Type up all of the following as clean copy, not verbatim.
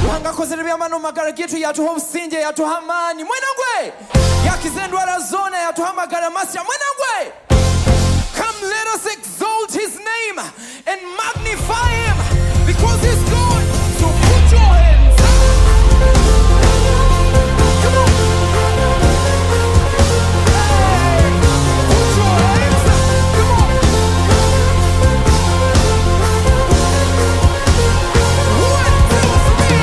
angakozera byamano magara getu yatuha obusinge yatuha amaanyi mwenangwe yakiza endwala zoona yatuha amagara masya mwenangwe. Come, let us exalt his name and magnify him because he's good. So put your hands up. Come on. Hey, put your hands up. Come on. One, two, three,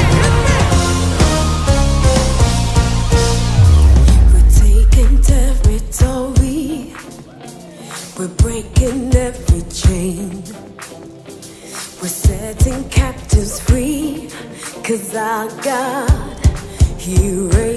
hit me. We're taking territory. We're breaking every chain. We're setting captives free. 'Cause our God, He reigns.